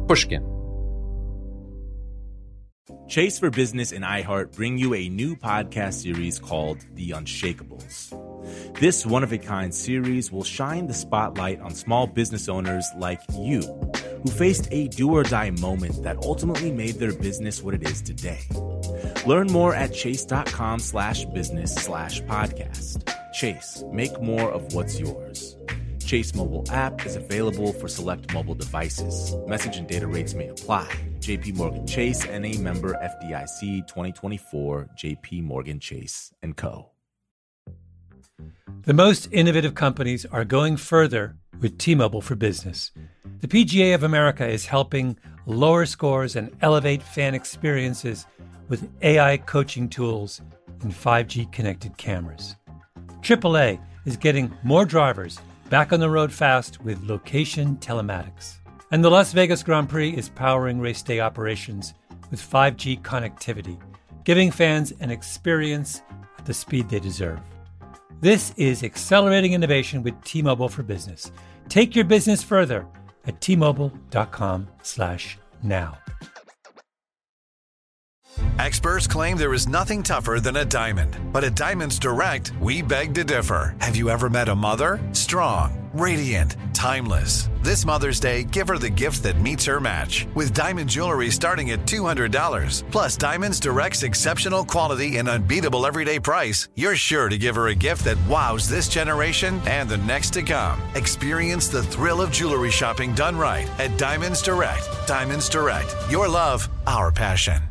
Pushkin. Chase for Business and iHeart bring you a new podcast series called The Unshakables. This one-of-a-kind series will shine the spotlight on small business owners like you, who faced a do-or-die moment that ultimately made their business what it is today. Learn more at chase.com/business/podcast. Chase, make more of what's yours. Chase mobile app is available for select mobile devices. Message and data rates may apply. JP Morgan Chase, N.A. member FDIC 2024, JP Morgan Chase & Co. The most innovative companies are going further with T-Mobile for Business. The PGA of America is helping lower scores and elevate fan experiences with AI coaching tools and 5G connected cameras. AAA is getting more drivers back on the road fast with location telematics. And the Las Vegas Grand Prix is powering race day operations with 5G connectivity, giving fans an experience at the speed they deserve. This is accelerating innovation with T-Mobile for Business. Take your business further at T-Mobile.com/now. Experts claim there is nothing tougher than a diamond. But at Diamonds Direct, we beg to differ. Have you ever met a mother? Strong, radiant, timeless. This Mother's Day, give her the gift that meets her match. With diamond jewelry starting at $200. Plus Diamonds Direct's exceptional quality and unbeatable everyday price, you're sure to give her a gift that wows this generation and the next to come. Experience the thrill of jewelry shopping done right at Diamonds Direct. Diamonds Direct. Your love, our passion.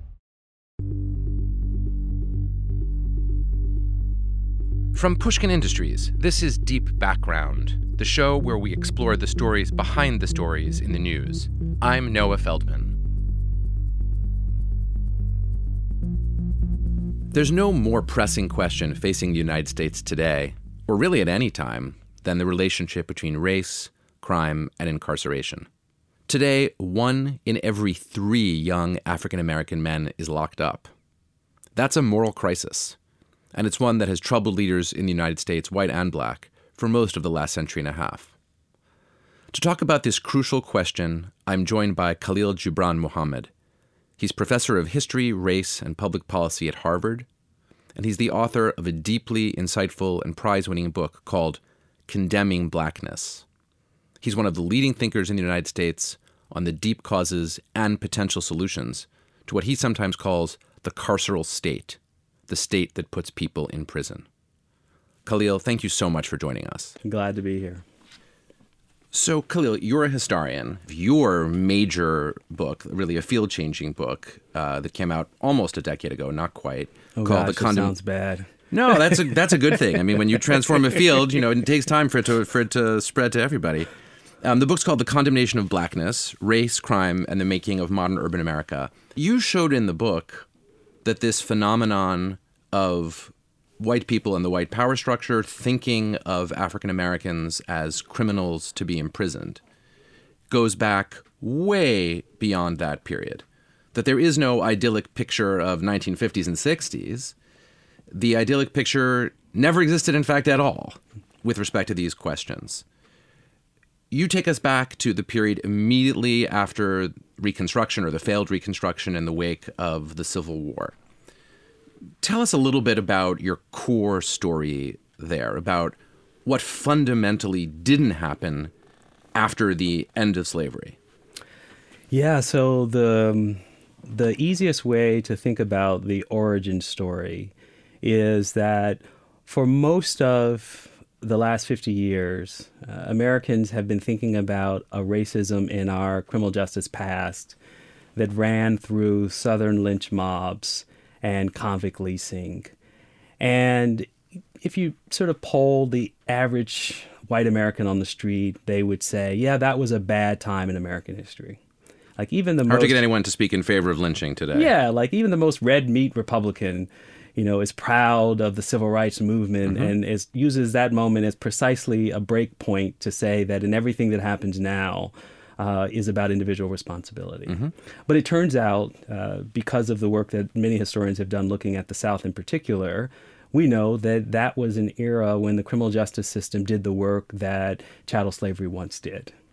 From Pushkin Industries, this is Deep Background, the show where we explore the stories behind the stories in the news. I'm Noah Feldman. There's no more pressing question facing the United States today, or really at any time, than the relationship between race, crime, and incarceration. Today, 1 in every 3 young African American men is locked up. That's a moral crisis. And it's one that has troubled leaders in the United States, white and black, for most of the last century and a half. To talk about this crucial question, I'm joined by Khalil Gibran Muhammad. He's professor of history, race, and public policy at Harvard, and he's the author of a deeply insightful and prize-winning book called Condemning Blackness. He's one of the leading thinkers in the United States on the deep causes and potential solutions to what he sometimes calls the carceral state, the state that puts people in prison. Khalil, thank you so much for joining us. I'm glad to be here. So, Khalil, you're a historian. Your major book, really a field-changing book that came out almost a decade ago, not quite. Called that sounds bad. No, that's a good thing. I mean, when you transform a field, it takes time for it to spread to everybody. The book's called The Condemnation of Blackness, Race, Crime, and the Making of Modern Urban America. You showed in the book that this phenomenon of white people and the white power structure thinking of African Americans as criminals to be imprisoned goes back way beyond that period. That there is no idyllic picture of 1950s and 60s. The idyllic picture never existed, in fact, at all with respect to these questions. You take us back to the period immediately after Reconstruction, or the failed Reconstruction, in the wake of the Civil War. Tell us a little bit about your core story there, about what fundamentally didn't happen after the end of slavery. Yeah, so the easiest way to think about the origin story is that for most of the last 50 years, Americans have been thinking about a racism in our criminal justice past that ran through Southern lynch mobs and convict leasing. And if you sort of poll the average white American on the street, they would say, yeah, that was a bad time in American history. Like even the Hard to get anyone to speak in favor of lynching today. Yeah, like even the most red meat Republican, is proud of the civil rights movement and uses that moment as precisely a break point to say that in everything that happens now is about individual responsibility. But it turns out, because of the work that many historians have done looking at the South in particular, we know that that was an era when the criminal justice system did the work that chattel slavery once did.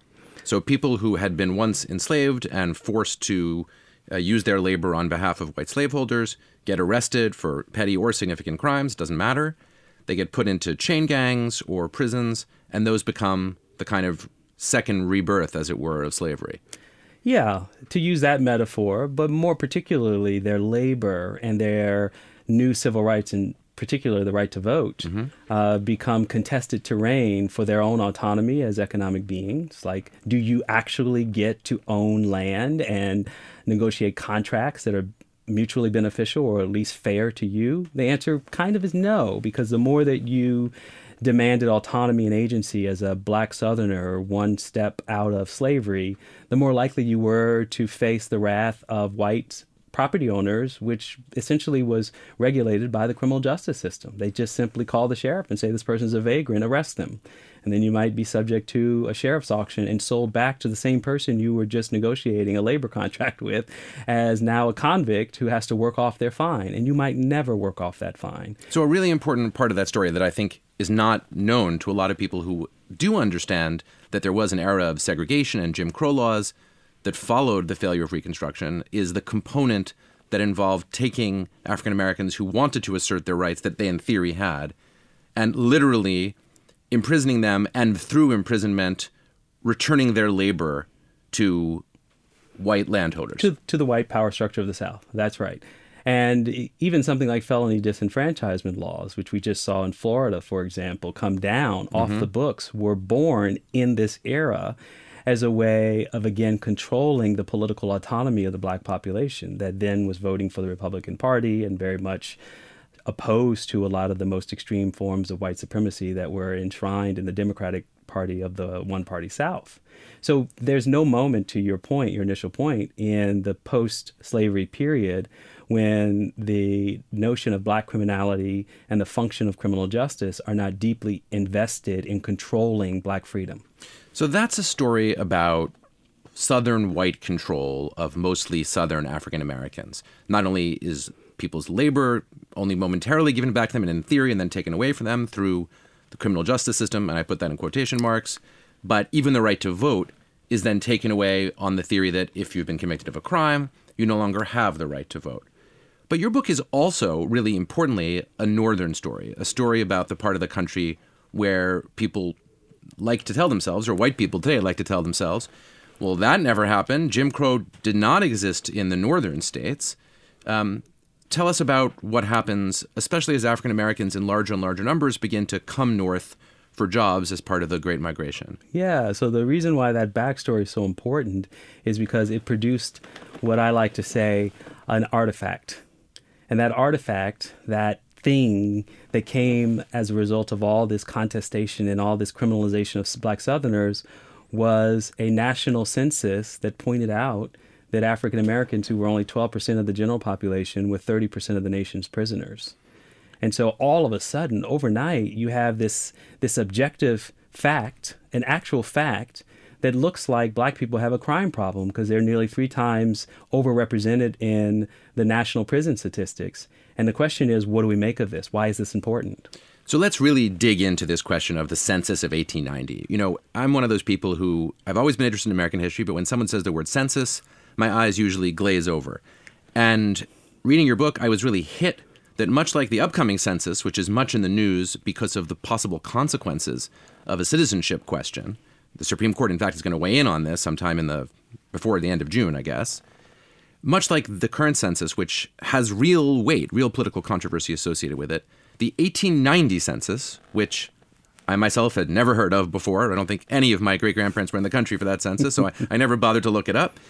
So people who had been once enslaved and forced to use their labor on behalf of white slaveholders get arrested for petty or significant crimes, doesn't matter. They get put into chain gangs or prisons, and those become the kind of second rebirth, as it were, of slavery. Yeah, to use that metaphor, but more particularly their labor and their new civil rights, in particular the right to vote, become contested terrain for their own autonomy as economic beings. Like, do you actually get to own land and negotiate contracts that are mutually beneficial or at least fair to you? The answer kind of is no, because the more that you demanded autonomy and agency as a black Southerner one step out of slavery, the more likely you were to face the wrath of white property owners, which essentially was regulated by the criminal justice system. They just simply call the sheriff and say this person's a vagrant, arrest them. And then you might be subject to a sheriff's auction and sold back to the same person you were just negotiating a labor contract with as now a convict who has to work off their fine. And you might never work off that fine. So a really important part of that story that I think is not known to a lot of people who do understand that there was an era of segregation and Jim Crow laws that followed the failure of Reconstruction is the component that involved taking African Americans who wanted to assert their rights that they in theory had and literally imprisoning them, and through imprisonment, returning their labor to white landholders. To the white power structure of the South. That's right. And even something like felony disenfranchisement laws, which we just saw in Florida, for example, come down off the books, were born in this era as a way of, again, controlling the political autonomy of the black population that then was voting for the Republican Party and very much opposed to a lot of the most extreme forms of white supremacy that were enshrined in the Democratic Party of the one-party South. So there's no moment, to your point, your initial point, in the post-slavery period when the notion of black criminality and the function of criminal justice are not deeply invested in controlling black freedom. So that's a story about Southern white control of mostly Southern African Americans. Not only is people's labor only momentarily given back to them and in theory and then taken away from them through the criminal justice system, and I put that in quotation marks, but even the right to vote is then taken away on the theory that if you've been convicted of a crime, you no longer have the right to vote. But your book is also, really importantly, a Northern story, a story about the part of the country where people like to tell themselves, or white people today like to tell themselves, well, that never happened. Jim Crow did not exist in the northern states. Tell us about what happens, especially as African Americans in larger and larger numbers begin to come north for jobs as part of the Great Migration. Yeah, so the reason why that backstory is so important is because it produced what I like to say an artifact. And that artifact, that thing that came as a result of all this contestation and all this criminalization of black Southerners, was a national census that pointed out that African Americans, who were only 12% of the general population, were 30% of the nation's prisoners. And so all of a sudden, overnight, you have this objective fact, an actual fact, that looks like black people have a crime problem because they're nearly 3 times overrepresented in the national prison statistics. And the question is, what do we make of this? Why is this important? So let's really dig into this question of the census of 1890. You know, I'm one of those people who, I've always been interested in American history, but when someone says the word census, my eyes usually glaze over. And reading your book, I was really hit that much like the upcoming census, which is much in the news because of the possible consequences of a citizenship question, the Supreme Court, in fact, is going to weigh in on this sometime before the end of June, I guess. Much like the current census, which has real weight, real political controversy associated with it, the 1890 census, which I myself had never heard of before, I don't think any of my great-grandparents were in the country for that census, so I never bothered to look it up,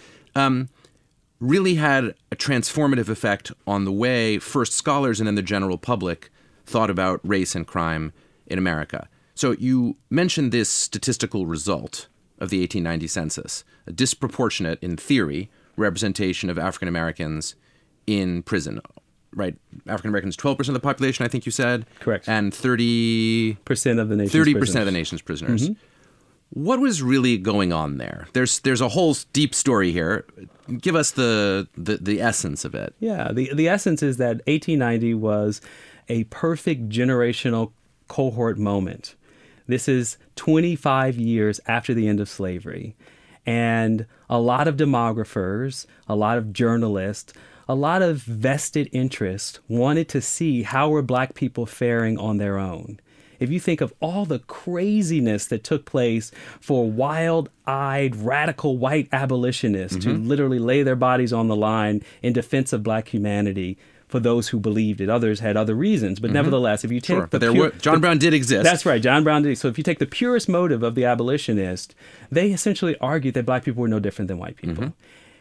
really had a transformative effect on the way first scholars and then the general public thought about race and crime in America. So you mentioned this statistical result of the 1890 census, a disproportionate, in theory, representation of African Americans in prison, right? African Americans, 12% of the population, I think you said. Correct. And 30% of the nation's 30% prisoners. of the nation's prisoners. What was really going on there? There's a whole deep story here. Give us the essence of it. Yeah, the essence is that 1890 was a perfect generational cohort moment. This is 25 years after the end of slavery. And a lot of demographers, a lot of journalists, a lot of vested interest wanted to see how were black people faring on their own. If you think of all the craziness that took place for wild-eyed, radical white abolitionists to literally lay their bodies on the line in defense of black humanity for those who believed it. Others had other reasons. But nevertheless, if you take John Brown did exist. That's right. John Brown did. So if you take the purest motive of the abolitionist, they essentially argued that black people were no different than white people.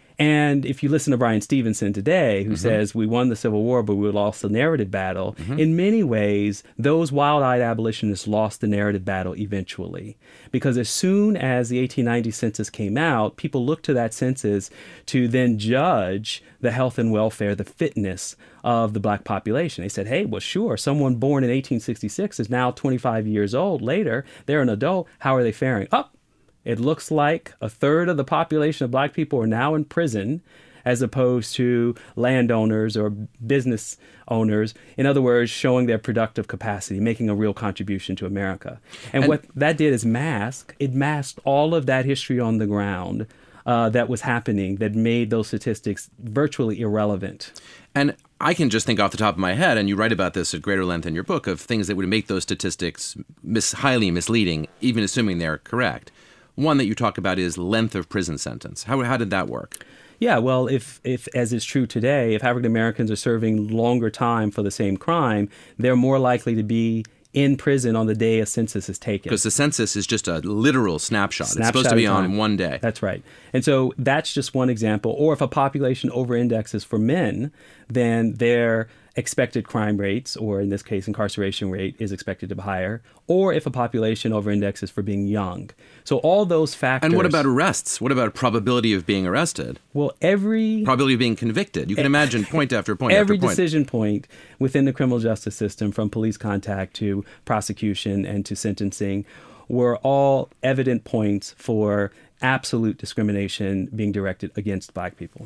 And if you listen to Bryan Stevenson today, who says we won the Civil War, but we lost the narrative battle, in many ways, those wild-eyed abolitionists lost the narrative battle eventually. Because as soon as the 1890 census came out, people looked to that census to then judge the health and welfare, the fitness of the black population. They said, hey, well, sure, someone born in 1866 is now 25 years old later. They're an adult. How are they faring? It looks like a third of the population of black people are now in prison as opposed to landowners or business owners. In other words, showing their productive capacity, making a real contribution to America. And what that did is masked all of that history on the ground that was happening that made those statistics virtually irrelevant. And I can just think off the top of my head, and you write about this at greater length in your book, of things that would make those statistics highly misleading, even assuming they're correct. One that you talk about is length of prison sentence. How did that work? Yeah, well, if as is true today, if African Americans are serving longer time for the same crime, they're more likely to be in prison on the day a census is taken. Because the census is just a literal snapshot. It's supposed to be on one day. That's right. And so that's just one example. Or if a population over-indexes for men, then their expected crime rates, or in this case, incarceration rate, is expected to be higher. Or if a population over-indexes for being young. So all those factors. And what about arrests? What about probability of being arrested? Well, probability of being convicted. You can imagine point after point every after point. decision point within the criminal justice system, from police contact to prosecution and to sentencing, were all evident points for absolute discrimination being directed against black people.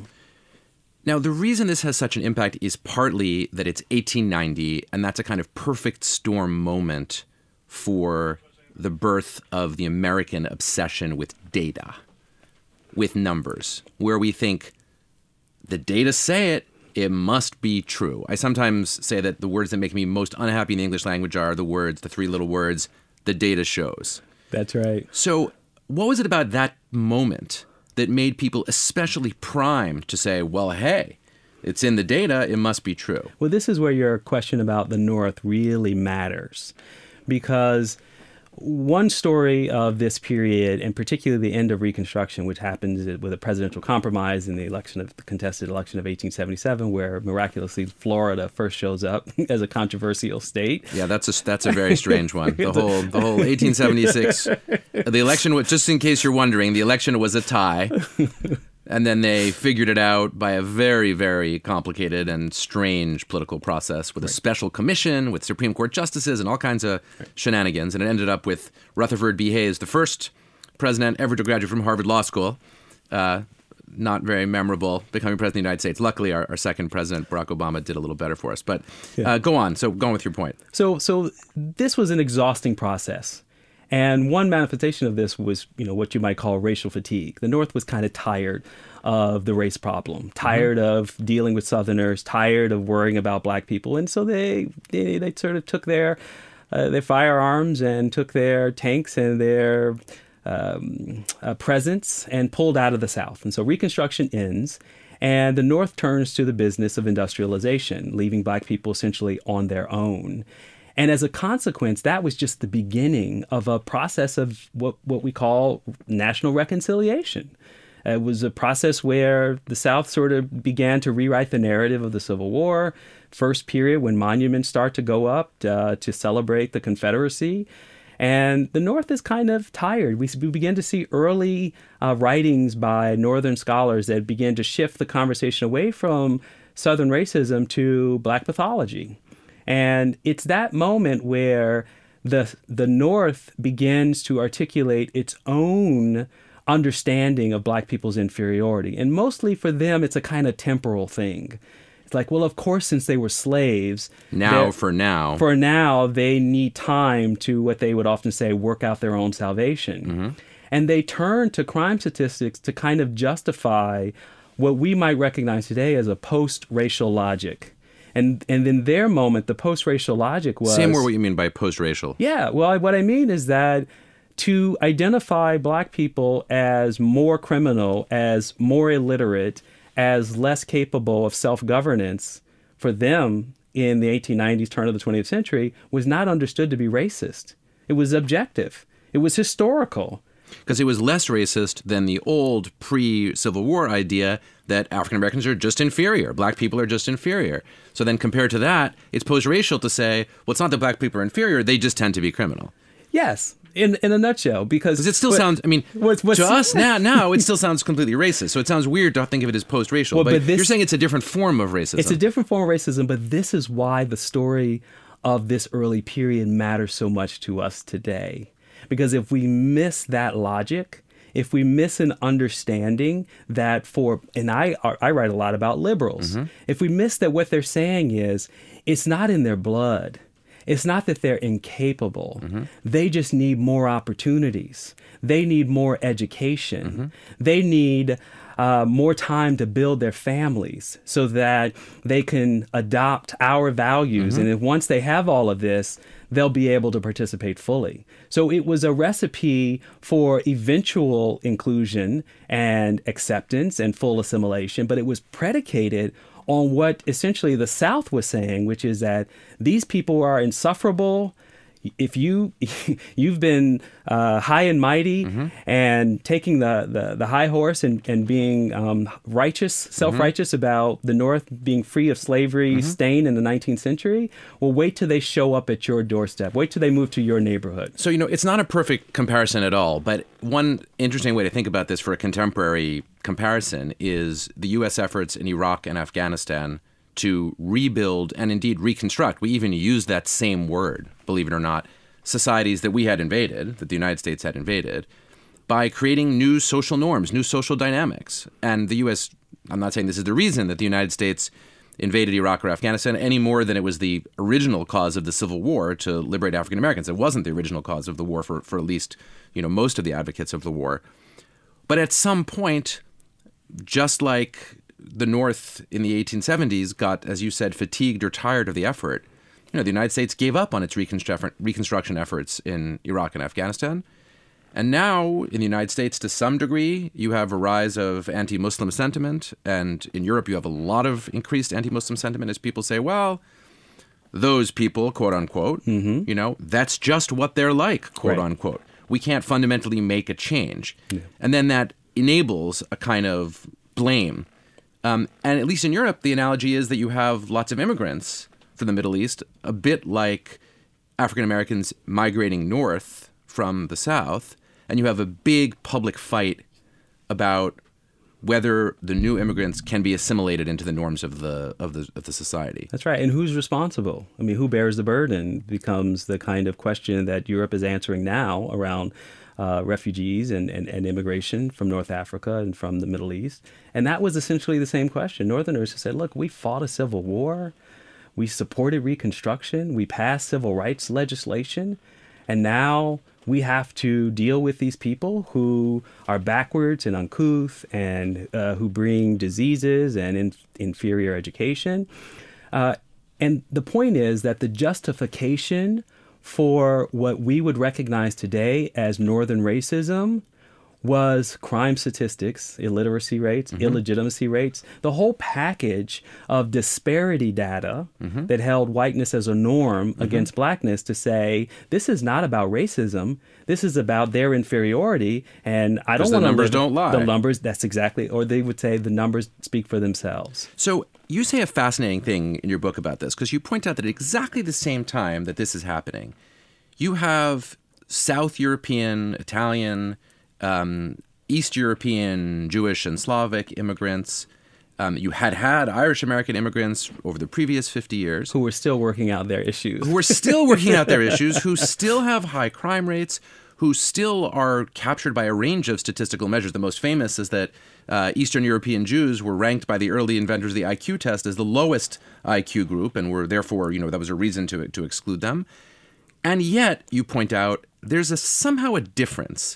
Now, the reason this has such an impact is partly that it's 1890, and that's a kind of perfect storm moment for the birth of the American obsession with data, with numbers, where we think the data say it, it must be true. I sometimes say that the words that make me most unhappy in the English language are the three little words, the data shows. That's right. So what was it about that moment that made people especially primed to say, well, hey, it's in the data, it must be true? Well, this is where your question about the North really matters, because one story of this period, and particularly the end of Reconstruction, which happens with a presidential compromise in the contested election of 1877, where miraculously Florida first shows up as a controversial state. Yeah, that's a very strange one. The whole 1876, the election was, just in case you're wondering, the election was a tie. And then they figured it out by a very, very complicated and strange political process with a special commission, with Supreme Court justices and all kinds of shenanigans. And it ended up with Rutherford B. Hayes, the first president ever to graduate from Harvard Law School. Not very memorable, becoming president of the United States. Luckily, our second president, Barack Obama, did a little better for us. But go on. So go on with your point. So this was an exhausting process. And one manifestation of this was, what you might call racial fatigue. The North was kind of tired of the race problem, tired of dealing with Southerners, tired of worrying about black people. And so they sort of took their firearms and took their tanks and their presence and pulled out of the South. And so Reconstruction ends, and the North turns to the business of industrialization, leaving black people essentially on their own. And as a consequence, that was just the beginning of a process of what we call national reconciliation. It was a process where the South sort of began to rewrite the narrative of the Civil War, first period when monuments start to go up to celebrate the Confederacy. And the North is kind of tired. We begin to see early writings by Northern scholars that begin to shift the conversation away from Southern racism to black pathology. And it's that moment where the North begins to articulate its own understanding of black people's inferiority. And mostly for them, it's a kind of temporal thing. It's like, well, of course, since they were slaves. For now, they need time to, what they would often say, work out their own salvation. And they turned to crime statistics to kind of justify what we might recognize today as a post-racial logic. And in their moment, the post-racial logic was... Say more what you mean by post-racial. Yeah, well, what I mean is that to identify black people as more criminal, as more illiterate, as less capable of self-governance, for them in the 1890s, turn of the 20th century, was not understood to be racist. It was objective. It was historical. Because it was less racist than the old pre-Civil War idea that African Americans are just inferior. Black people are just inferior. So then compared to that, it's post-racial to say, well, it's not that black people are inferior, they just tend to be criminal. Yes, in a nutshell, because it still sounds, I mean, to us now, it still sounds completely racist. So it sounds weird to think of it as post-racial. But you're saying it's a different form of racism. It's a different form of racism, but this is why the story of this early period matters so much to us today. Because if we miss that logic, if we miss an understanding that and I write a lot about liberals, if we miss that what they're saying is, it's not in their blood. It's not that they're incapable. They just need more opportunities. They need more education. They need more time to build their families so that they can adopt our values. And if once they have all of this, they'll be able to participate fully. So it was a recipe for eventual inclusion and acceptance and full assimilation, but it was predicated on what essentially the South was saying, which is that these people are insufferable. If you've been high and mighty and taking the high horse and being righteous, self-righteous about the North being free of slavery stain in the 19th century, well, wait till they show up at your doorstep. Wait till they move to your neighborhood. So, it's not a perfect comparison at all, but one interesting way to think about this for a contemporary comparison is the U.S. efforts in Iraq and Afghanistan to rebuild and indeed reconstruct. We even use that same word, believe it or not, societies that we had invaded, that the United States had invaded, by creating new social norms, new social dynamics. And the U.S., I'm not saying this is the reason that the United States invaded Iraq or Afghanistan any more than it was the original cause of the Civil War to liberate African Americans. It wasn't the original cause of the war for at least, most of the advocates of the war. But at some point, just like the North in the 1870s got, as you said, fatigued or tired of the effort, the United States gave up on its reconstruction efforts in Iraq and Afghanistan. And now, in the United States, to some degree, you have a rise of anti-Muslim sentiment. And in Europe, you have a lot of increased anti-Muslim sentiment as people say, well, those people, quote unquote, that's just what they're like, quote unquote. We can't fundamentally make a change. Yeah. And then that enables a kind of blame. And at least in Europe, the analogy is that you have lots of immigrants from the Middle East, a bit like African Americans migrating north from the South, and you have a big public fight about whether the new immigrants can be assimilated into the norms of the society. That's right. And who's responsible? I mean, who bears the burden becomes the kind of question that Europe is answering now around refugees and immigration from North Africa and from the Middle East. And that was essentially the same question. Northerners said, look, we fought a civil war. We supported Reconstruction. We passed civil rights legislation. And now we have to deal with these people who are backwards and uncouth and who bring diseases and inferior education. And the point is that the justification for what we would recognize today as Northern racism was crime statistics, illiteracy rates, illegitimacy rates, the whole package of disparity data that held whiteness as a norm against blackness to say, this is not about racism, this is about their inferiority, and I don't want to... the numbers don't lie. The numbers, that's exactly, or they would say the numbers speak for themselves. So you say a fascinating thing in your book about this, because you point out that at exactly the same time that this is happening, you have South European, Italian, East European, Jewish and Slavic immigrants. You had Irish American immigrants over the previous 50 years. Who were still working out their issues. Who still have high crime rates, who still are captured by a range of statistical measures. The most famous is that Eastern European Jews were ranked by the early inventors of the IQ test as the lowest IQ group, and were therefore, that was a reason to exclude them. And yet, you point out, there's somehow a difference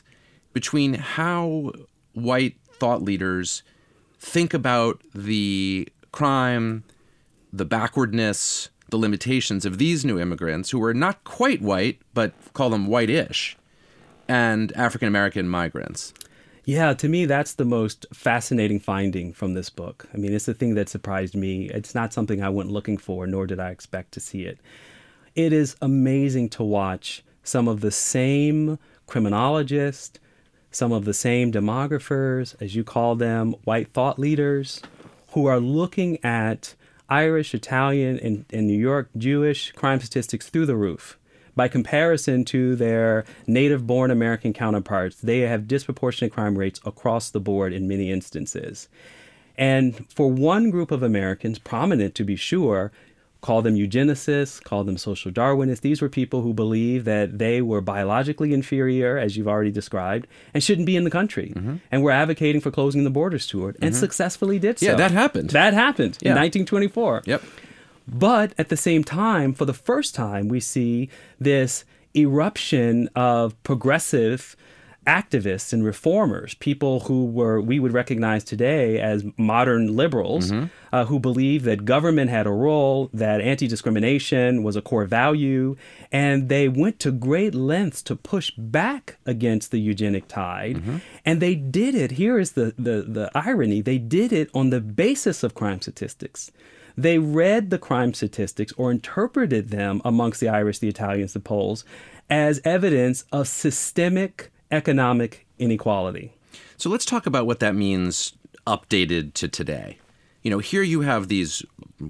between how white thought leaders think about the crime, the backwardness, the limitations of these new immigrants who are not quite white, but call them white-ish, and African-American migrants. Yeah, to me, that's the most fascinating finding from this book. I mean, it's the thing that surprised me. It's not something I went looking for, nor did I expect to see it. It is amazing to watch some of the same criminologists, some of the same demographers, as you call them, white thought leaders, who are looking at Irish, Italian, and New York Jewish crime statistics through the roof. By comparison to their native-born American counterparts, they have disproportionate crime rates across the board in many instances. And for one group of Americans, prominent to be sure, call them eugenicists, call them social Darwinists. These were people who believed that they were biologically inferior, as you've already described, and shouldn't be in the country, and were advocating for closing the borders to it, and successfully did so. Yeah, that happened. That happened in 1924. Yep. But at the same time, for the first time, we see this eruption of progressive activists and reformers, people who we would recognize today as modern liberals, who believed that government had a role, that anti-discrimination was a core value, and they went to great lengths to push back against the eugenic tide. And they did it, here is the irony, they did it on the basis of crime statistics. They read the crime statistics or interpreted them amongst the Irish, the Italians, the Poles, as evidence of systemic economic inequality. So let's talk about what that means updated to today. Here you have these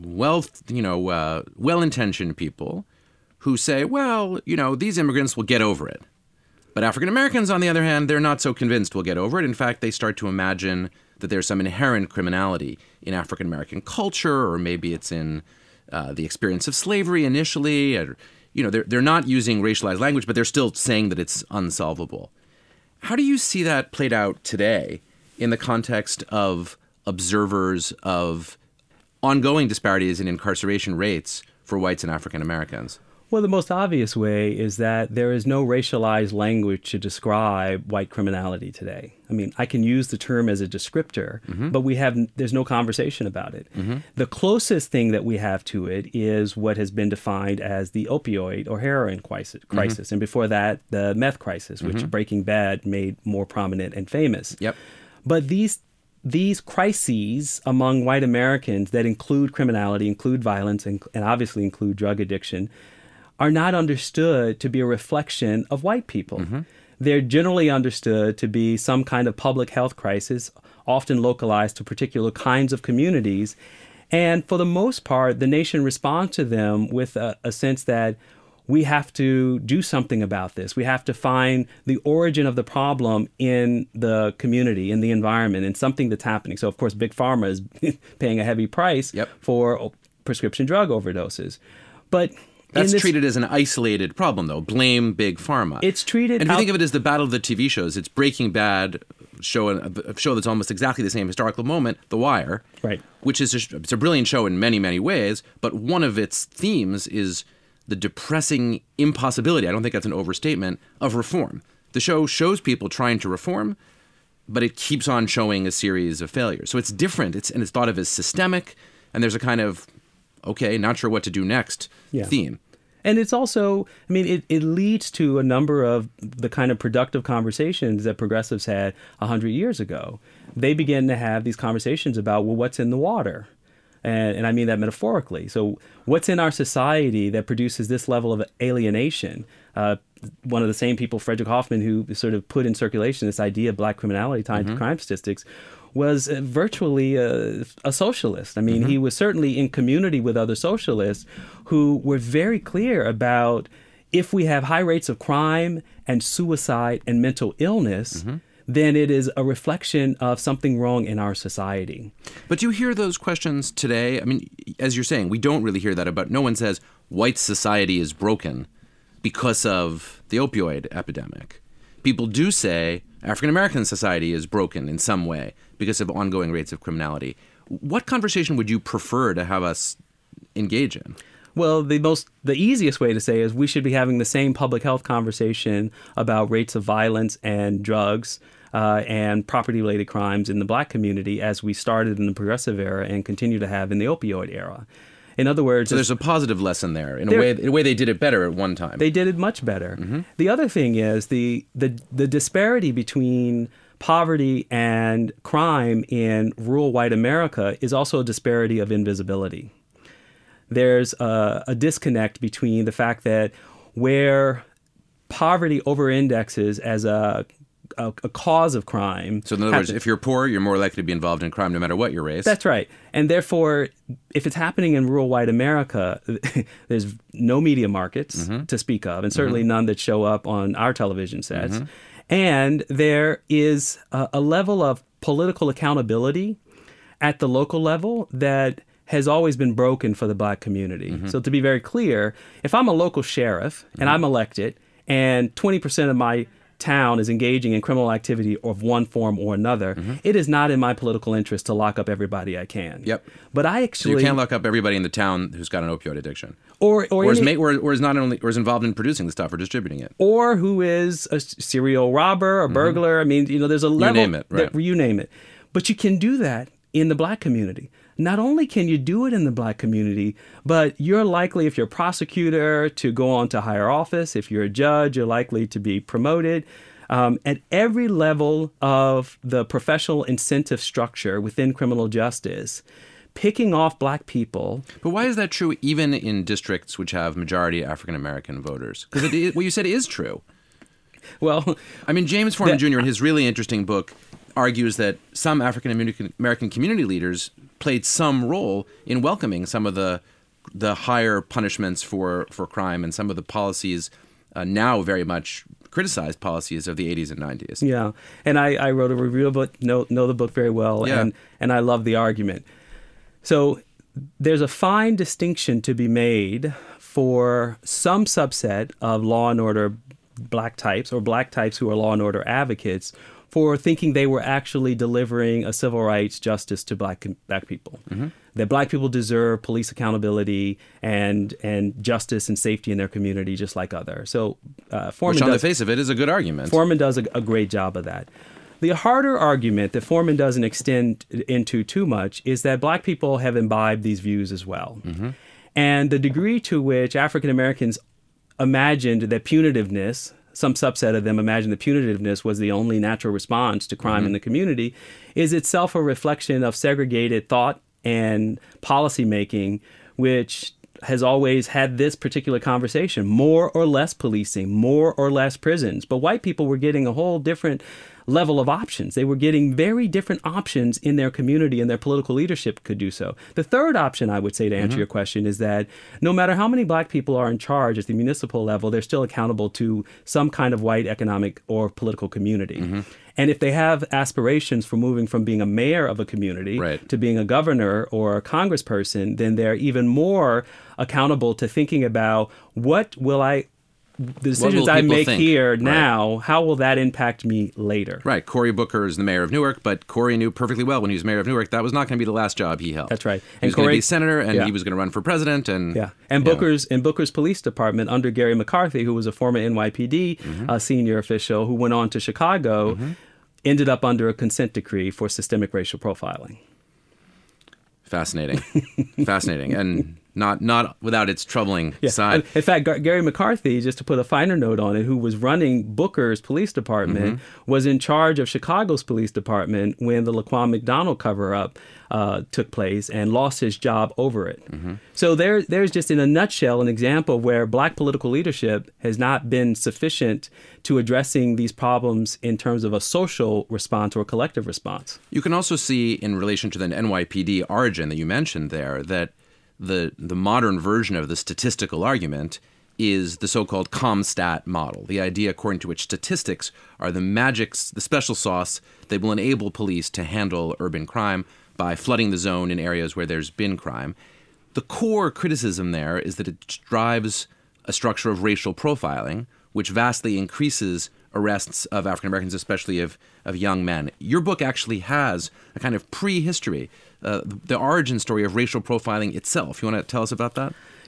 well-intentioned people who say, well, these immigrants will get over it. But African Americans, on the other hand, they're not so convinced we'll get over it. In fact, they start to imagine that there's some inherent criminality in African American culture, or maybe it's in the experience of slavery initially. They're not using racialized language, but they're still saying that it's unsolvable. How do you see that played out today in the context of observers of ongoing disparities in incarceration rates for whites and African Americans? Well, the most obvious way is that there is no racialized language to describe white criminality today. I mean, I can use the term as a descriptor, but there's no conversation about it. The closest thing that we have to it is what has been defined as the opioid or heroin crisis. And before that, the meth crisis, which Breaking Bad made more prominent and famous. Yep. But these crises among white Americans that include criminality, include violence, and obviously include drug addiction, are not understood to be a reflection of white people. They're generally understood to be some kind of public health crisis, often localized to particular kinds of communities. And for the most part, the nation responds to them with a sense that we have to do something about this. We have to find the origin of the problem in the community, in the environment, in something that's happening. So, of course, Big Pharma is paying a heavy price for prescription drug overdoses. But that's treated as an isolated problem, though. Blame Big Pharma. It's treated... And if you think of it as the battle of the TV shows, it's Breaking Bad, a show that's almost exactly the same historical moment, The Wire, right? Which is it's a brilliant show in many, many ways, but one of its themes is the depressing impossibility, I don't think that's an overstatement, of reform. The show shows people trying to reform, but it keeps on showing a series of failures. So it's different, and it's thought of as systemic, and there's a kind of, okay, not sure what to do next theme. And it's also, I mean, it leads to a number of the kind of productive conversations that progressives had 100 years ago. They begin to have these conversations about, well, what's in the water? And I mean that metaphorically. So what's in our society that produces this level of alienation? One of the same people, Frederick Hoffman, who sort of put in circulation this idea of black criminality tied to crime statistics, was virtually a socialist. I mean, he was certainly in community with other socialists who were very clear about if we have high rates of crime and suicide and mental illness, then it is a reflection of something wrong in our society. But you hear those questions today? I mean, as you're saying, we don't really hear that about, no one says white society is broken because of the opioid epidemic. People do say African-American society is broken in some way because of ongoing rates of criminality. What conversation would you prefer to have us engage in? Well, the easiest way to say is we should be having the same public health conversation about rates of violence and drugs and property-related crimes in the black community as we started in the progressive era and continue to have in the opioid era. In other words, so there's a positive lesson there. In a way, they did it better at one time. They did it much better. Mm-hmm. The other thing is the disparity between poverty and crime in rural white America is also a disparity of invisibility. There's a disconnect between the fact that where poverty over-indexes as a cause of crime. So in other words, if you're poor, you're more likely to be involved in crime no matter what your race. That's right. And therefore, if it's happening in rural white America, there's no media markets to speak of, and certainly none that show up on our television sets. And there is a level of political accountability at the local level that has always been broken for the black community. So to be very clear, if I'm a local sheriff and I'm elected and 20% of my town is engaging in criminal activity of one form or another, it is not in my political interest to lock up everybody I can. Yep. But I actually... So you can't lock up everybody in the town who's got an opioid addiction. Or is involved in producing the stuff or distributing it. Or who is a serial robber or burglar. I mean, there's a level... You name it, right. You name it. But you can do that in the black community. Not only can you do it in the black community, but you're likely, if you're a prosecutor, to go on to higher office. If you're a judge, you're likely to be promoted. At every level of the professional incentive structure within criminal justice, picking off black people. But why is that true even in districts which have majority African-American voters? Because what you said is true. Well, I mean, James Forman Jr., in his really interesting book, argues that some African-American community leaders played some role in welcoming some of the higher punishments for crime and some of the policies now very much criticized policies of the 80s and 90s. Yeah, and I wrote a review of it, know the book very well, and I love the argument. So there's a fine distinction to be made for some subset of law and order black types or black types who are law and order advocates for thinking they were actually delivering a civil rights justice to black people. That black people deserve police accountability and justice and safety in their community just like others. So Forman Which on the face of it is a good argument. Forman does a great job of that. The harder argument that Forman doesn't extend into too much is that black people have imbibed these views as well. And the degree to which African Americans imagined that punitiveness, some subset of them imagined that punitiveness was the only natural response to crime in the community, is itself a reflection of segregated thought and policymaking, which has always had this particular conversation: more or less policing, more or less prisons. But white people were getting a whole different level of options. They were getting very different options in their community, and their political leadership could do so. The third option, I would say, to answer your question, is that no matter how many black people are in charge at the municipal level, they're still accountable to some kind of white economic or political community. And if they have aspirations for moving from being a mayor of a community to being a governor or a congressperson, then they're even more accountable to thinking about the decisions I make here now, how will that impact me later? Right. Cory Booker is the mayor of Newark, but Cory knew perfectly well when he was mayor of Newark that was not going to be the last job he held. That's right. He was going to be senator, and he was going to run for president. And Booker's police department under Gary McCarthy, who was a former NYPD senior official who went on to Chicago, ended up under a consent decree for systemic racial profiling. Fascinating. Fascinating. And not without its troubling side. In fact, Gary McCarthy, just to put a finer note on it, who was running Booker's police department, was in charge of Chicago's police department when the Laquan McDonald cover-up took place and lost his job over it. So there's just, in a nutshell, an example where black political leadership has not been sufficient to addressing these problems in terms of a social response or a collective response. You can also see, in relation to the NYPD origin that you mentioned there, that the modern version of the statistical argument is the so-called CompStat model, the idea according to which statistics are the special sauce that will enable police to handle urban crime by flooding the zone in areas where there's been crime. The core criticism there is that it drives a structure of racial profiling, which vastly increases arrests of African Americans, especially of young men. Your book actually has a kind of prehistory, the origin story of racial profiling itself. You want to tell us about that?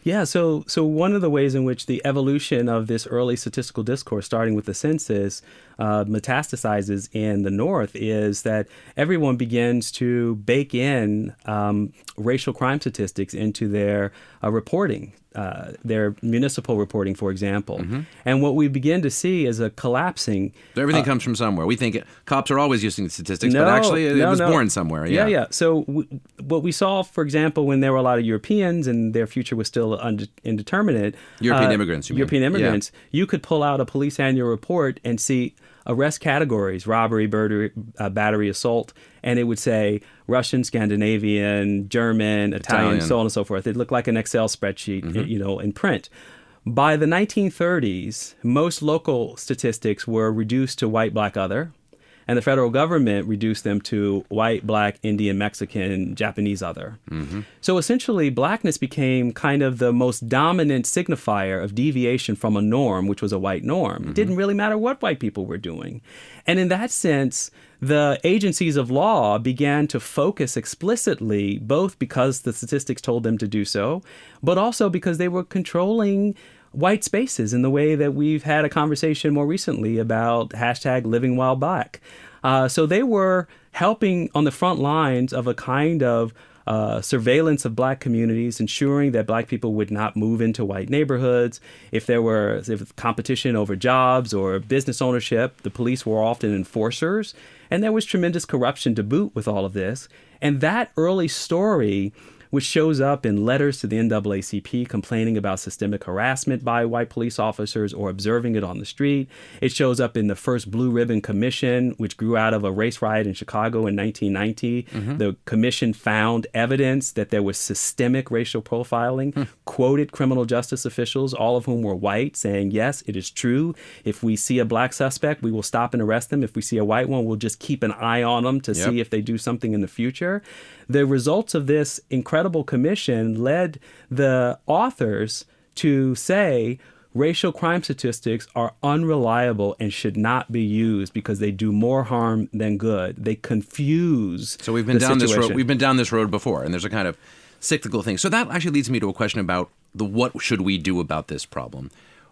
Yeah, so one of the ways in which the evolution of this early statistical discourse, starting with the census, metastasizes in the North is that everyone begins to bake in racial crime statistics into their reporting. Their municipal reporting, for example. And what we begin to see is a collapsing. So everything comes from somewhere. We think cops are always using statistics, but actually it was born somewhere. Yeah. So what we saw, for example, when there were a lot of Europeans and their future was still indeterminate. European immigrants, you mean. European immigrants. Yeah. You could pull out a police annual report and see arrest categories: robbery, battery, assault, and it would say Russian, Scandinavian, German, Italian, so on and so forth. It looked like an Excel spreadsheet, in print. By the 1930s, most local statistics were reduced to white, black, other, and the federal government reduced them to white, black, Indian, Mexican, Japanese, other. So essentially, blackness became kind of the most dominant signifier of deviation from a norm, which was a white norm. It didn't really matter what white people were doing. And in that sense, the agencies of law began to focus explicitly, both because the statistics told them to do so, but also because they were controlling white spaces in the way that we've had a conversation more recently about hashtag living while black. So they were helping on the front lines of a kind of surveillance of black communities, ensuring that black people would not move into white neighborhoods. If there was competition over jobs or business ownership, the police were often enforcers. And there was tremendous corruption to boot with all of this. And that early story, which shows up in letters to the NAACP complaining about systemic harassment by white police officers or observing it on the street. It shows up in the first Blue Ribbon Commission, which grew out of a race riot in Chicago in 1990. The commission found evidence that there was systemic racial profiling, quoted criminal justice officials, all of whom were white, saying, yes, it is true. If we see a black suspect, we will stop and arrest them. If we see a white one, we'll just keep an eye on them to see if they do something in the future. The results of this incredible commission led the authors to say racial crime statistics are unreliable and should not be used because they do more harm than good. They confuse. So we've been down this road. We've been down this road before, and there's a kind of cyclical thing. So that actually leads me to a question about what should we do about this problem.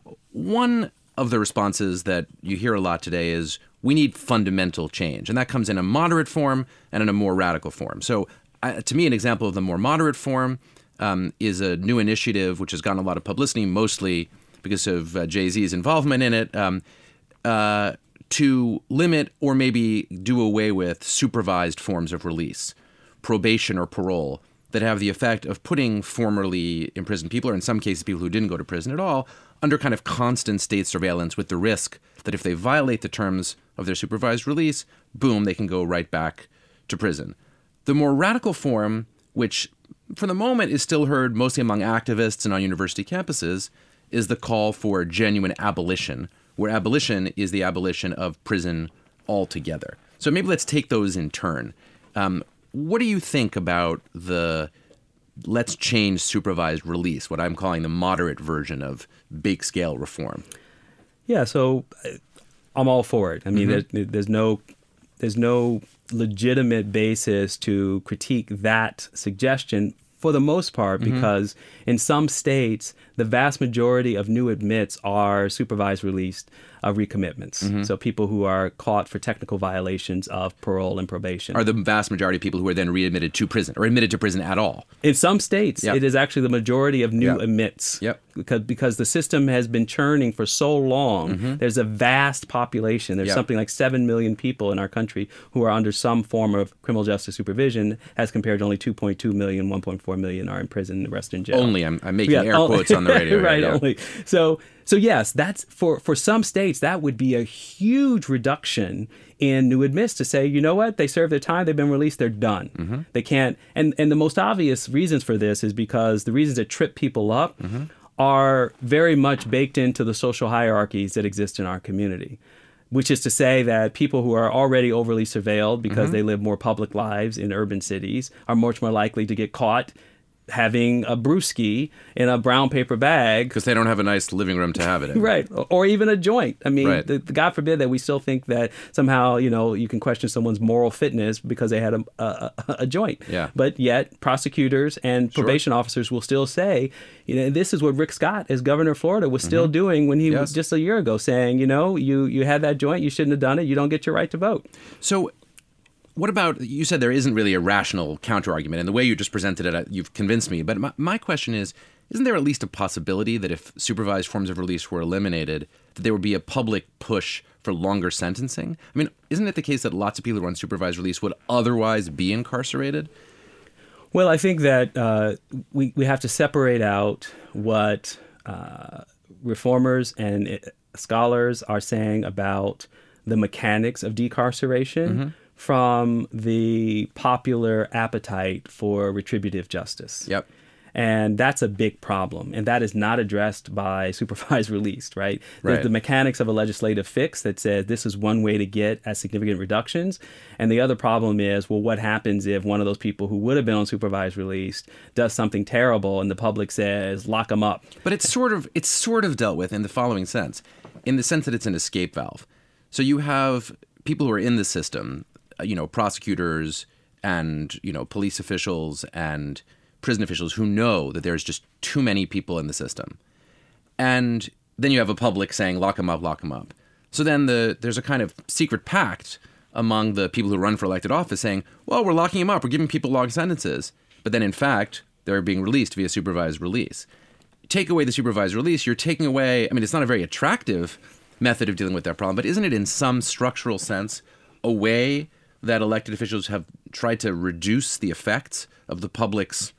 One of the responses that you hear a lot today is we need fundamental change, and that comes in a moderate form and in a more radical form. So to me, an example of the more moderate form is a new initiative which has gotten a lot of publicity, mostly because of Jay-Z's involvement in it, to limit or maybe do away with supervised forms of release, probation or parole, that have the effect of putting formerly imprisoned people, or in some cases people who didn't go to prison at all, under kind of constant state surveillance with the risk that if they violate the terms of their supervised release, boom, they can go right back to prison. The more radical form, which for the moment is still heard mostly among activists and on university campuses, is the call for genuine abolition, where abolition is the abolition of prison altogether. So maybe let's take those in turn. What do you think about the let's change supervised release, what I'm calling the moderate version of big scale reform? Yeah, so I'm all for it. I mean, there's no legitimate basis to critique that suggestion for the most part, because in some states, the vast majority of new admits are supervised released recommitments. So people who are caught for technical violations of parole and probation. Are the vast majority of people who are then readmitted to prison or admitted to prison at all? In some states, it is actually the majority of new admits. Because the system has been churning for so long. There's a vast population. There's something like 7 million people in our country who are under some form of criminal justice supervision, as compared to only 2.2 million, 1.4 million are in prison, the rest in jail. Only, I'm making air quotes on the radio. Right, only. So yes, that's for some states, that would be a huge reduction in new admits to say, you know what, they served their time, they've been released, they're done. They can't, and the most obvious reasons for this is because the reasons that trip people up are very much baked into the social hierarchies that exist in our community, which is to say that people who are already overly surveilled because they live more public lives in urban cities are much more likely to get caught having a brewski in a brown paper bag. Because they don't have a nice living room to have it in. Right. Or even a joint. I mean, Right. God forbid that we still think that somehow, you can question someone's moral fitness because they had a joint. Yeah. But yet prosecutors and probation officers will still say, this is what Rick Scott, as governor of Florida, was still doing when he was just a year ago, saying, you had that joint, you shouldn't have done it, you don't get your right to vote. So what about, you said there isn't really a rational counterargument, and the way you just presented it, you've convinced me. But my question is, isn't there at least a possibility that if supervised forms of release were eliminated, that there would be a public push for longer sentencing? I mean, isn't it the case that lots of people who are on supervised release would otherwise be incarcerated? Well, I think that we have to separate out what reformers and scholars are saying about the mechanics of decarceration from the popular appetite for retributive justice. Yep. And that's a big problem. And that is not addressed by supervised release, right? There's Right. the mechanics of a legislative fix that says this is one way to get at significant reductions. And the other problem is, well, what happens if one of those people who would have been on supervised release does something terrible and the public says, lock them up? But it's sort of dealt with in the following sense, in the sense that it's an escape valve. So you have people who are in the system, prosecutors and, police officials and prison officials who know that there's just too many people in the system. And then you have a public saying, lock them up, lock them up. So then there's a kind of secret pact among the people who run for elected office saying, well, we're locking them up, we're giving people long sentences. But then in fact, they're being released via supervised release. Take away the supervised release, you're taking away, it's not a very attractive method of dealing with that problem, but isn't it in some structural sense a way that elected officials have tried to reduce the effects of the public's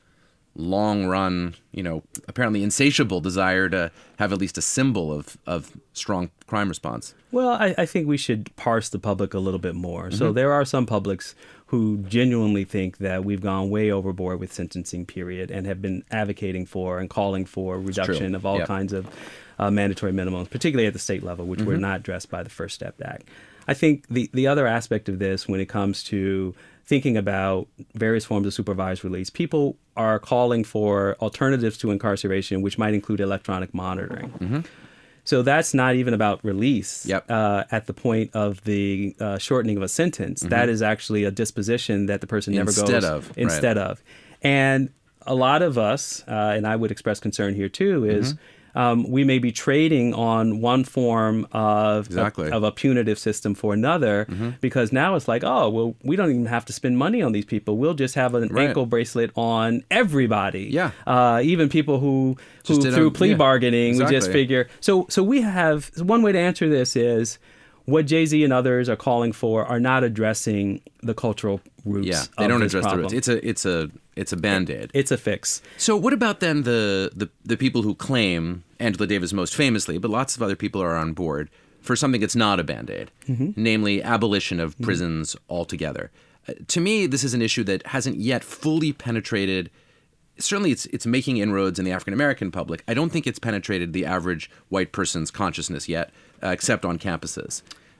long-run, apparently insatiable desire to have at least a symbol of strong crime response? Well, I think we should parse the public a little bit more. So there are some publics who genuinely think that we've gone way overboard with sentencing period and have been advocating for and calling for reduction of all kinds of mandatory minimums, particularly at the state level, which were not addressed by the First Step Act. I think the other aspect of this, when it comes to thinking about various forms of supervised release, people are calling for alternatives to incarceration, which might include electronic monitoring. So that's not even about release at the point of the shortening of a sentence. That is actually a disposition that the person never goes instead of. And a lot of us, and I would express concern here too, is we may be trading on one form of a punitive system for another, because now it's like, oh, well, we don't even have to spend money on these people. We'll just have an ankle bracelet on everybody. Even people who through plea bargaining, we just figure. So we have, one way to answer this is, what Jay-Z and others are calling for are not addressing the cultural roots. Yeah, they don't address problem. the roots. It's a Band-Aid. It's a fix. So what about then the people who claim, Angela Davis most famously, but lots of other people are on board, for something that's not a Band-Aid, namely abolition of prisons altogether? To me, this is an issue that hasn't yet fully penetrated. Certainly, it's making inroads in the African-American public. I don't think it's penetrated the average white person's consciousness yet, except on campuses.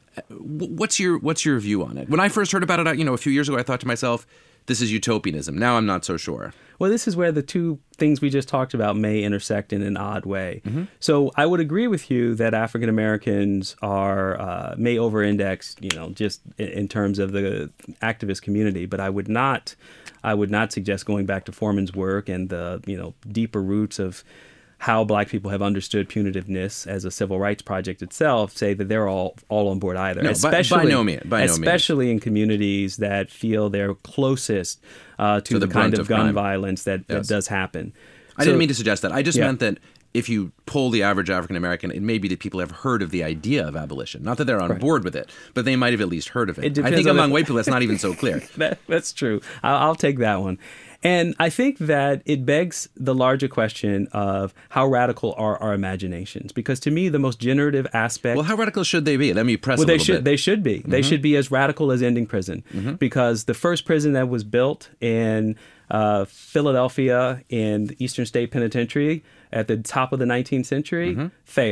What's your view on it? When I first heard about it, a few years ago, I thought to myself, this is utopianism. Now I'm not so sure. Well, this is where the two things we just talked about may intersect in an odd way. So I would agree with you that African Americans are may over-index, just in terms of the activist community. But I would not suggest going back to Foreman's work and the deeper roots of how Black people have understood punitiveness as a civil rights project itself, say that they're all on board either. No, especially, by no means. Especially in communities that feel they're closest to the kind of gun crime. Violence that does happen. I didn't mean to suggest that. I just meant that if you poll the average African American, it may be that people have heard of the idea of abolition. Not that they're on board with it, but they might have at least heard of it. I think among white people, that's not even so clear. That's true. I'll take that one. And I think that it begs the larger question of how radical are our imaginations? Because to me, the most generative aspect... Well, how radical should they be? Let me press a little bit. They should be. They should be as radical as ending prison. Because the first prison that was built in Philadelphia in the Eastern State Penitentiary at the top of the 19th century failed.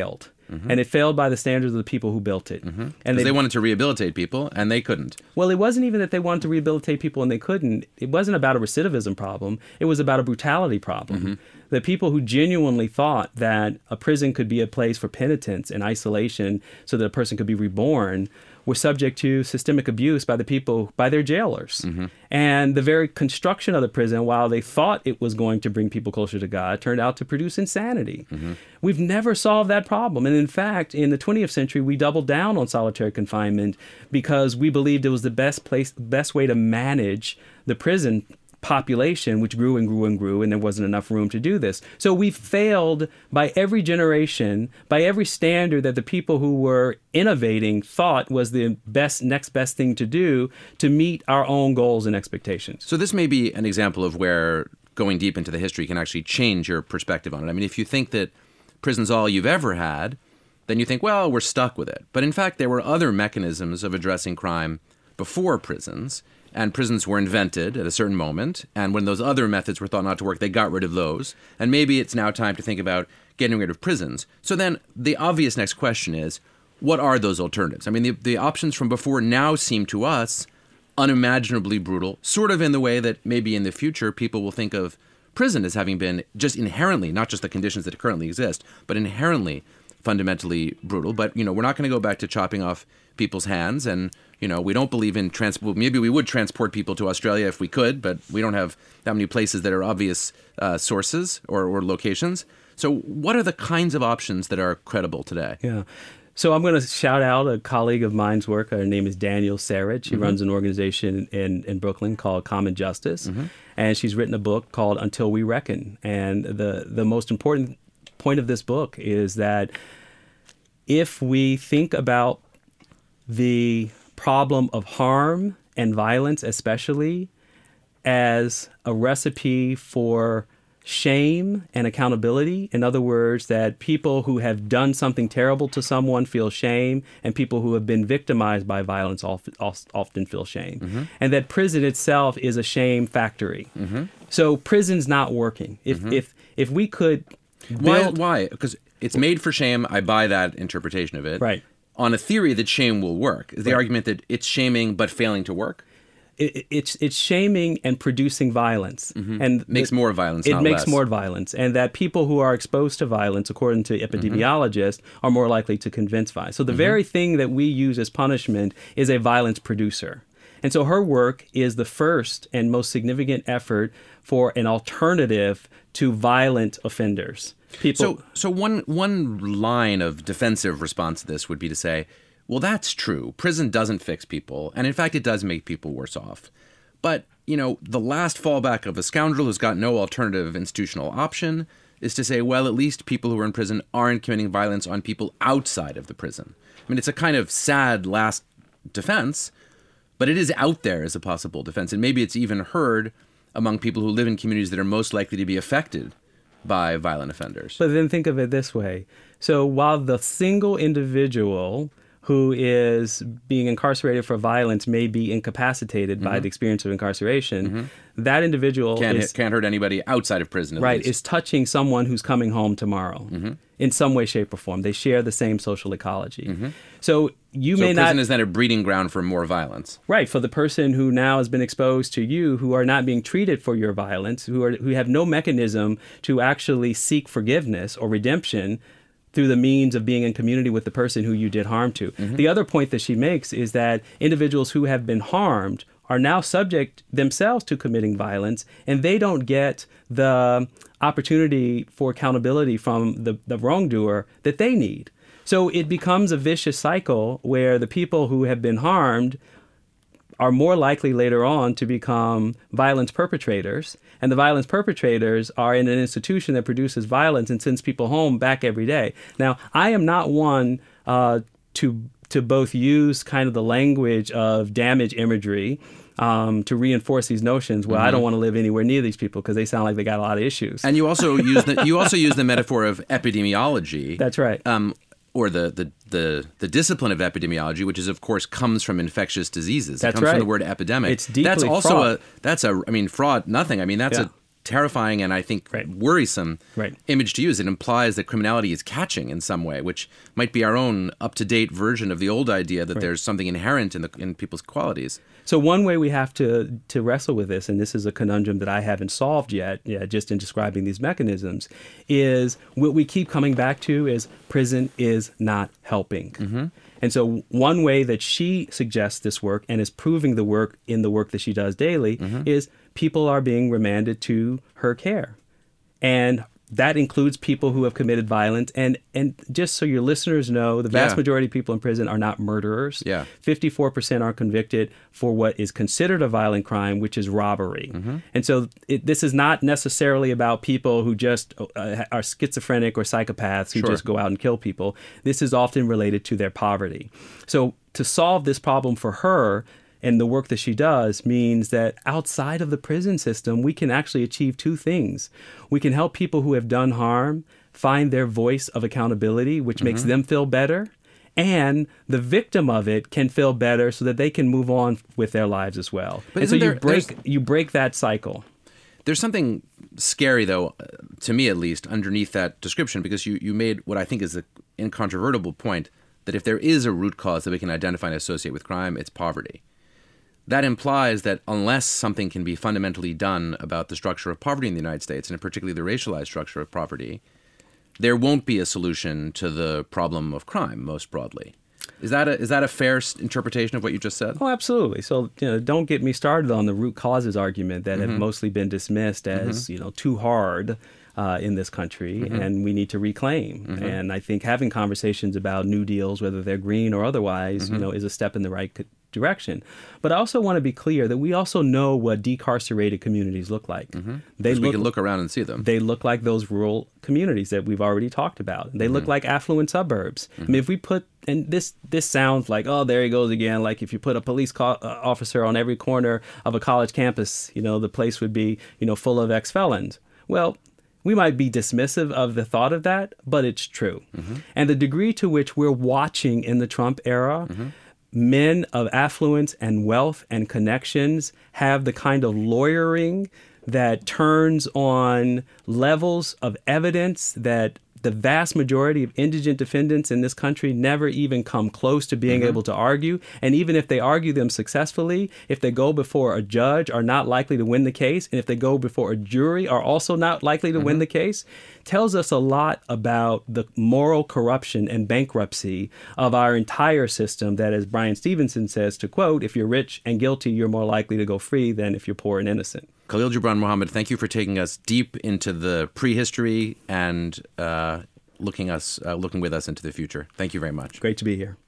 and it failed by the standards of the people who built it. And Because they wanted to rehabilitate people, and they couldn't. well, it wasn't even that they wanted to rehabilitate people and they couldn't. It wasn't about a recidivism problem. It was about a brutality problem. The people who genuinely thought that a prison could be a place for penitence and isolation so that a person could be reborn were subject to systemic abuse by the people, by their jailers. And the very construction of the prison, while they thought it was going to bring people closer to God, turned out to produce insanity. We've never solved that problem. And in fact, in the 20th century, we doubled down on solitary confinement because we believed it was the best way to manage the prison population, which grew and grew and grew, and there wasn't enough room to do this. So we failed by every generation, by every standard that the people who were innovating thought was the next best thing to do to meet our own goals and expectations. So this may be an example of where going deep into the history can actually change your perspective on it. I mean, if you think that prison's all you've ever had, then you think, well, we're stuck with it. But in fact, there were other mechanisms of addressing crime before prisons. And prisons were invented at a certain moment. And when those other methods were thought not to work, they got rid of those. And maybe it's now time to think about getting rid of prisons. So then the obvious next question is, what are those alternatives? I mean, the options from before now seem to us unimaginably brutal, sort of in the way that maybe in the future people will think of prison as having been just inherently, not just the conditions that currently exist, but inherently fundamentally brutal. But, we're not going to go back to chopping off people's hands. And, we don't believe in transport. Maybe we would transport people to Australia if we could, but we don't have that many places that are obvious sources or locations. So what are the kinds of options that are credible today? Yeah. So I'm going to shout out a colleague of mine's work. Her name is Danielle Sarich. She runs an organization in Brooklyn called Common Justice. And she's written a book called Until We Reckon. And the most important point of this book is that if we think about the problem of harm and violence, especially, as a recipe for shame and accountability. In other words, that people who have done something terrible to someone feel shame, and people who have been victimized by violence often feel shame. And that prison itself is a shame factory. So prison's not working. If we could build... Why? Because it's made for shame. I buy that interpretation of it. Right. On a theory that shame will work. Is the argument that it's shaming but failing to work? It's shaming and producing violence. And makes more violence, not less. It makes more violence. And that people who are exposed to violence, according to epidemiologists, are more likely to convince violence. So the very thing that we use as punishment is a violence producer. And so her work is the first and most significant effort for an alternative to violent offenders. So one line of defensive response to this would be to say, well, that's true. Prison doesn't fix people. And in fact, it does make people worse off. But, the last fallback of a scoundrel who's got no alternative institutional option is to say, well, at least people who are in prison aren't committing violence on people outside of the prison. I mean, it's a kind of sad last defense, but it is out there as a possible defense. And maybe it's even heard among people who live in communities that are most likely to be affected by violent offenders. But then think of it this way. So while the single individual who is being incarcerated for violence may be incapacitated by the experience of incarceration, that individual can't hurt anybody outside of prison. At least. Is touching someone who's coming home tomorrow in some way, shape, or form. They share the same social ecology. So prison is then a breeding ground for more violence. Right, for the person who now has been exposed to you, who are not being treated for your violence, who have no mechanism to actually seek forgiveness or redemption through the means of being in community with the person who you did harm to. The other point that she makes is that individuals who have been harmed are now subject themselves to committing violence, and they don't get the opportunity for accountability from the wrongdoer that they need. So it becomes a vicious cycle where the people who have been harmed are more likely later on to become violence perpetrators. And the violence perpetrators are in an institution that produces violence and sends people home back every day. Now, I am not one to both use kind of the language of damage imagery to reinforce these notions. Well, I don't want to live anywhere near these people because they sound like they got a lot of issues. And you also use the metaphor of epidemiology. That's right. Or the discipline of epidemiology, which is, of course, comes from infectious diseases. That's it comes right. from the word epidemic. It's deeply fraught. Fraud, nothing. I mean, that's terrifying and I think worrisome image to use. It implies that criminality is catching in some way, which might be our own up-to-date version of the old idea that there's something inherent in people's qualities. So one way we have to wrestle with this, and this is a conundrum that I haven't solved yet, just in describing these mechanisms, is what we keep coming back to is prison is not helping. Mm-hmm. And so one way that she suggests this work and is proving the work in the work that she does daily is people are being remanded to her care. And that includes people who have committed violence. And just so your listeners know, the vast majority of people in prison are not murderers. 54% are convicted for what is considered a violent crime, which is robbery. And so this is not necessarily about people who just are schizophrenic or psychopaths who just go out and kill people. This is often related to their poverty. So to solve this problem for her, and the work that she does means that outside of the prison system, we can actually achieve two things. We can help people who have done harm find their voice of accountability, which makes them feel better. And the victim of it can feel better so that they can move on with their lives as well. But and so you break that cycle. There's something scary, though, to me at least, underneath that description, because you made what I think is an incontrovertible point, that if there is a root cause that we can identify and associate with crime, it's poverty. That implies that unless something can be fundamentally done about the structure of poverty in the United States, and particularly the racialized structure of poverty, there won't be a solution to the problem of crime, most broadly. Is that a fair interpretation of what you just said? Oh, absolutely. So don't get me started on the root causes argument that have mostly been dismissed as too hard in this country, and we need to reclaim. And I think having conversations about New Deals, whether they're green or otherwise, is a step in the right direction. But I also want to be clear that we also know what decarcerated communities look like. We can look around and see them. They look like those rural communities that we've already talked about. They look like affluent suburbs. I mean, if we put, and this sounds like, oh, there he goes again, like if you put a police officer on every corner of a college campus, the place would be, full of ex-felons. Well, we might be dismissive of the thought of that, but it's true. And the degree to which we're watching in the Trump era, men of affluence and wealth and connections have the kind of lawyering that turns on levels of evidence that the vast majority of indigent defendants in this country never even come close to being able to argue. And even if they argue them successfully, if they go before a judge, are not likely to win the case. And if they go before a jury, are also not likely to win the case. Tells us a lot about the moral corruption and bankruptcy of our entire system that, as Brian Stevenson says, to quote, if you're rich and guilty, you're more likely to go free than if you're poor and innocent. Khalil Gibran Muhammad, thank you for taking us deep into the prehistory and looking with us into the future. Thank you very much. Great to be here.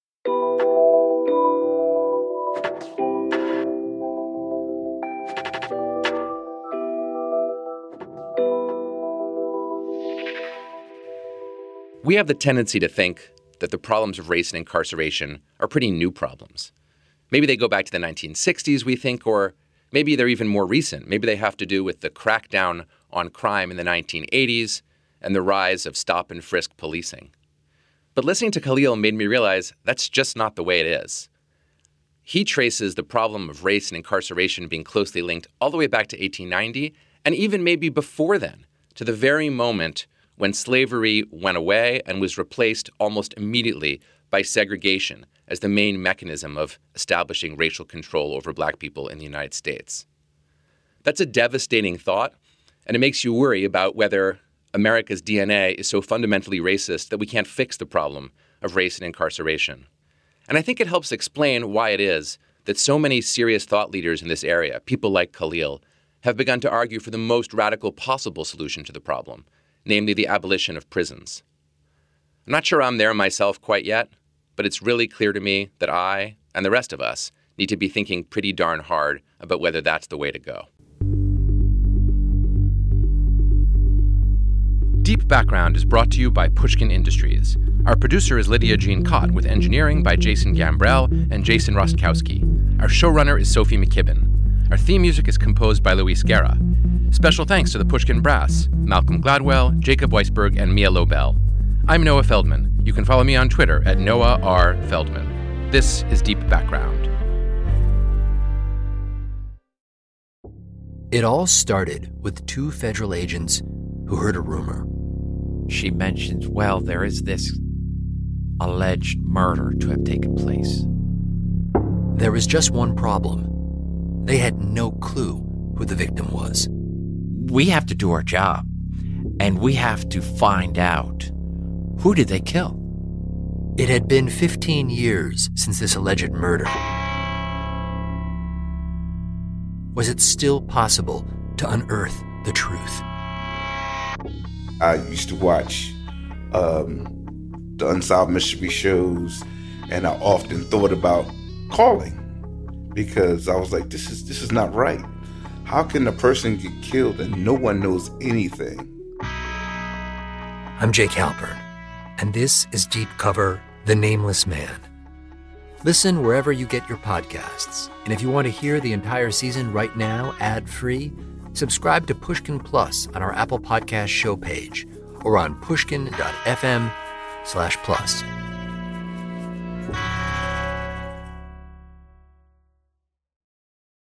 We have the tendency to think that the problems of race and incarceration are pretty new problems. Maybe they go back to the 1960s, we think, or maybe they're even more recent. Maybe they have to do with the crackdown on crime in the 1980s and the rise of stop and frisk policing. But listening to Khalil made me realize that's just not the way it is. He traces the problem of race and incarceration being closely linked all the way back to 1890, and even maybe before then, to the very moment when slavery went away and was replaced almost immediately by segregation as the main mechanism of establishing racial control over black people in the United States. That's a devastating thought, and it makes you worry about whether America's DNA is so fundamentally racist that we can't fix the problem of race and incarceration. And I think it helps explain why it is that so many serious thought leaders in this area, people like Khalil, have begun to argue for the most radical possible solution to the problem, namely the abolition of prisons. I'm not sure I'm there myself quite yet, but it's really clear to me that I and the rest of us need to be thinking pretty darn hard about whether that's the way to go. Deep Background is brought to you by Pushkin Industries. Our producer is Lydia Jean Cott, with engineering by Jason Gambrell and Jason Rostkowski. Our showrunner is Sophie McKibben. Our theme music is composed by Luis Guerra. Special thanks to the Pushkin Brass, Malcolm Gladwell, Jacob Weisberg, and Mia Lobel. I'm Noah Feldman. You can follow me on Twitter at Noah R. Feldman. This is Deep Background. It all started with 2 federal agents who heard a rumor. She mentions, well, there is this alleged murder to have taken place. There was just one problem. They had no clue who the victim was. We have to do our job, and we have to find out, who did they kill? It had been 15 years since this alleged murder. Was it still possible to unearth the truth? I used to watch the Unsolved Mystery shows, and I often thought about calling because I was like, this is not right. How can a person get killed and no one knows anything? I'm Jake Halpern, and this is Deep Cover, The Nameless Man. Listen wherever you get your podcasts. And if you want to hear the entire season right now, ad-free, subscribe to Pushkin Plus on our Apple Podcast show page or on pushkin.fm/plus.